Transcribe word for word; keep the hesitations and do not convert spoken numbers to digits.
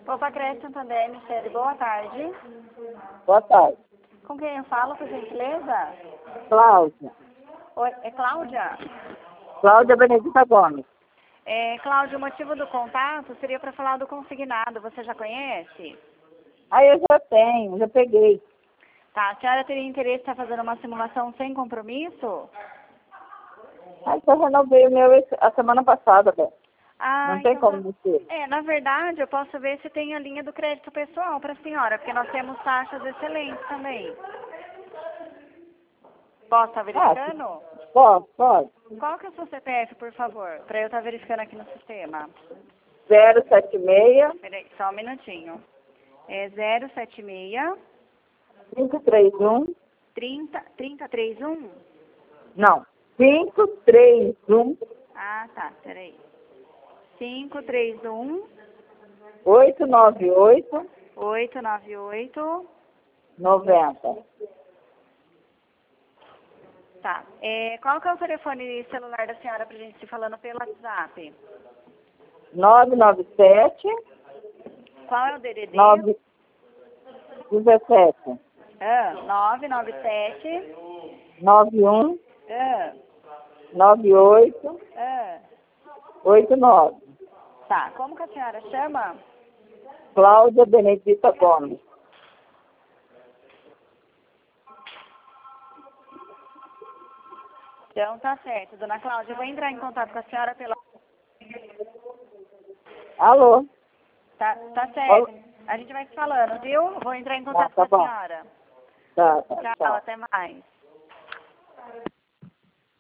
Opa, Cresce Santander, Michele, boa tarde. Boa tarde. Com quem eu falo, por gentileza? Cláudia. Oi, é Cláudia? Cláudia Benedita Gomes. É, Cláudia, o motivo do contato seria para falar do consignado. Você já conhece? Ah, eu já tenho, já peguei. Tá, a senhora teria interesse em estar fazendo uma simulação sem compromisso? Ah, eu renovei o meu esse- a semana passada, Beth. Ah, Não tem então como tá. dizer. É, na verdade, eu posso ver se tem a linha do crédito pessoal para a senhora, porque nós temos taxas excelentes também. Posso estar Ah, verificando? pode, pode. Qual que é o seu C P F, por favor? Para eu estar verificando aqui no sistema. zero sete seis, Peraí, só um minutinho. É zero sete seis, cinco três um, trinta, trinta, trinta e um? não, cinco três um, Ah, tá, peraí. cinco três um, oito nove oito, oito nove oito. noventa. Tá. É, qual que é o telefone celular da senhora pra gente se falando pelo WhatsApp? nove nove sete, Qual é o D D D? nove dezessete, Ah, nove nove sete. nove um, Ah, nove oito, ah. oito nove. Tá. Como que a senhora chama? Cláudia Benedita Gomes. Então tá certo, dona Cláudia. Eu vou entrar em contato com a senhora pela. Alô? Tá, tá Alô? certo. A gente vai se falando, viu? Vou entrar em Ah, contato tá com a bom. senhora. Tá, tá, Tchau, tá. até mais.